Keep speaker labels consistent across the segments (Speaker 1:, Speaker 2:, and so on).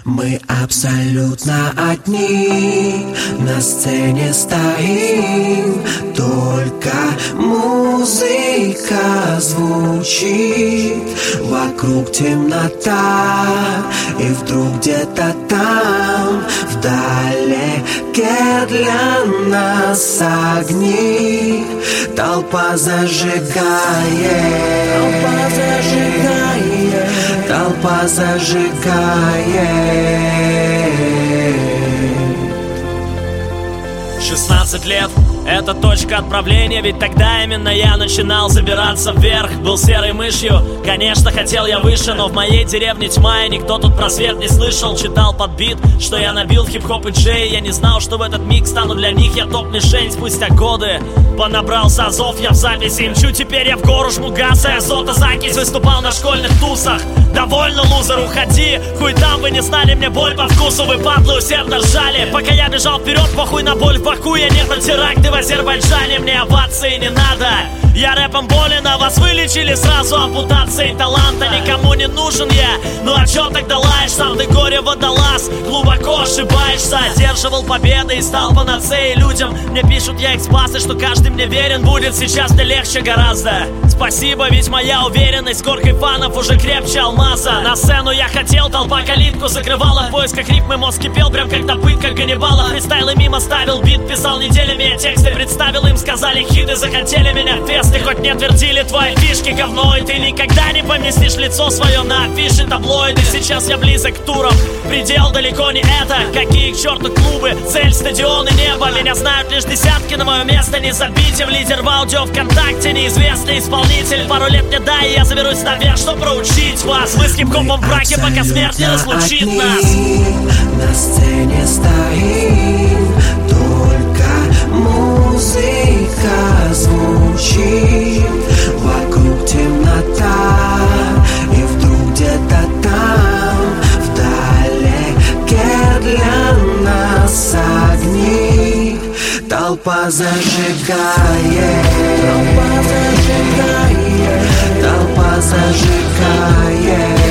Speaker 1: Мы абсолютно одни, на сцене стоим, только музыка звучит. Вокруг темнота, и вдруг где-то там вдалеке для нас огни. Толпа зажигает, толпа зажигает.
Speaker 2: 16 лет — это точка отправления, ведь тогда именно я начинал забираться вверх. Был серой мышью, конечно, хотел я выше, но в моей деревне тьма, и никто тут про свет не слышал. Читал под бит, что я набил в хип-хоп и джей. Я не знал, что в этот миг стану для них я топ-мишень. Спустя годы понабрался азов, я в записи мчу. Теперь я в гору жму газ, и азотозакись. Выступал на школьных тусах. Довольно, лузер, уходи. Хуй там, вы не знали мне боль по вкусу. Вы, падлы, усердно ржали, пока я бежал вперед, похуй на боль в боку. Я не про теракты в Азербайджане, мне овации не надо. Я рэпом болен, а вас вылечили сразу ампутацией таланта. Никому не нужен я, ну а чё тогда лаешь? Сам ты горе-водолаз, глубоко ошибаешься. Одерживал победы и стал панацеей людям. Мне пишут, я их спас, и что каждый мне верен будет. Сейчас мне легче гораздо. Спасибо, ведь моя уверенность горкой фанов уже крепче алмаза. На сцену я хотел, толпа калитку закрывала. В поисках ритмы мозг кипел, прям как на пытках Ганнибала. Фристайлы мимо ставил, бит писал неделями, я тексты представил им. Сказали хиты, захотели меня в фесты. Хоть мне твердили твои фишки говно, и ты никогда не поместишь лицо свое на афише таблоиды. Сейчас я близок к турам, предел далеко не это. Какие к черту клубы, цель стадион и небо. Меня знают лишь десятки, на мое место не забитим. Лидер в аудио ВКонтакте, неизвестный исполнитель. Пару лет мне дай, и я заберусь наверх, чтоб проучить вас. Мы с хип-хопом в браке, пока смерть не разлучит нас.
Speaker 1: На сцене стоим, только музыка звучит. Вокруг темнота, и вдруг где-то там вдалеке для нас огни. Толпа зажигает, толпа зажигает, толпа зажигает.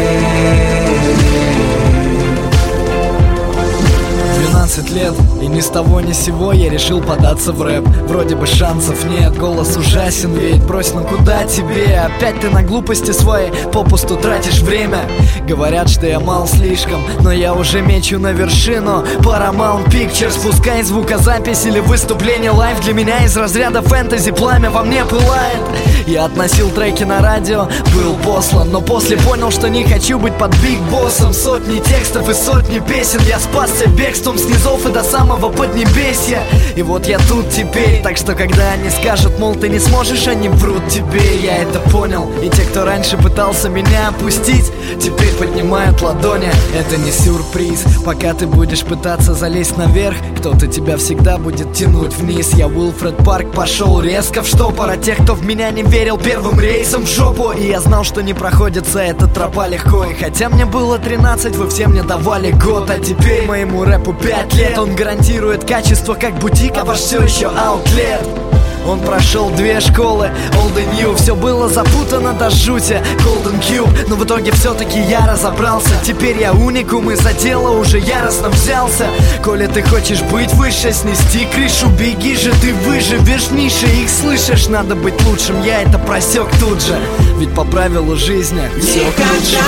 Speaker 3: 12 лет, и ни с того ни с сего я решил податься в рэп. Вроде бы шансов нет, голос ужасен, ведь брось, ну куда тебе? Опять ты на глупости своей попусту тратишь время. Говорят, что я мал слишком, но я уже мечу на вершину. Paramount Pictures, пускай звукозапись или выступление лайв. Для меня из разряда фэнтези пламя во мне пылает. Я относил треки на радио, был послан, но после понял, что не хочу быть под биг боссом. Сотни текстов и сотни песен, я спасся бегством с низов и до самого поднебесья. И вот я тут теперь, так что когда они скажут, мол, ты не сможешь, они врут тебе. Я это понял, и те, кто раньше пытался меня опустить, теперь поднимают ладони. Это не сюрприз, пока ты будешь пытаться залезть наверх, кто-то тебя всегда будет тянуть вниз. Я Уилфред Парк, пошел резко в штопор, а тех, кто в меня не верил, первым рейсом в жопу. И я знал, что не проходится эта тропа легко. И хотя мне было 13, вы все мне давали год, а теперь моему рэпу 5 лет. Он гарантирует качество, как бутик, а ваш все еще аутлет. Он прошел 2 школы, old and new. Все было запутано до жути, Golden Cube. Но в итоге все-таки я разобрался. Теперь я уникум, и за дело уже яростно взялся. Коли ты хочешь быть выше, снести крышу, беги же, ты выживешь в нише. Их слышишь, надо быть лучшим, я это просек тут же. Ведь по правилу жизни все к лучшему.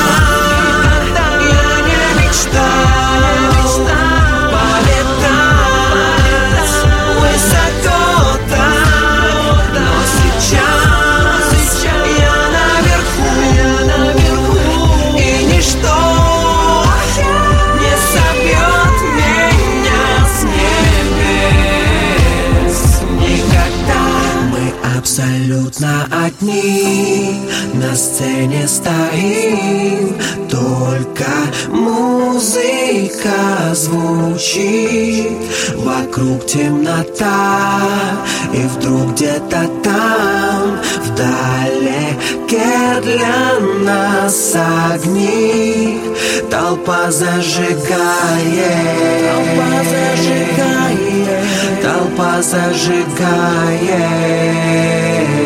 Speaker 1: Я не мечтал полетать высоко там, но сейчас я наверху, и ничто не собьет меня с небес никогда. Мы абсолютно одни, на сцене стоим, только музыка звучит. Вокруг темнота, и вдруг где-то там вдалеке для нас огни. Толпа зажигает, толпа зажигает, толпа зажигает.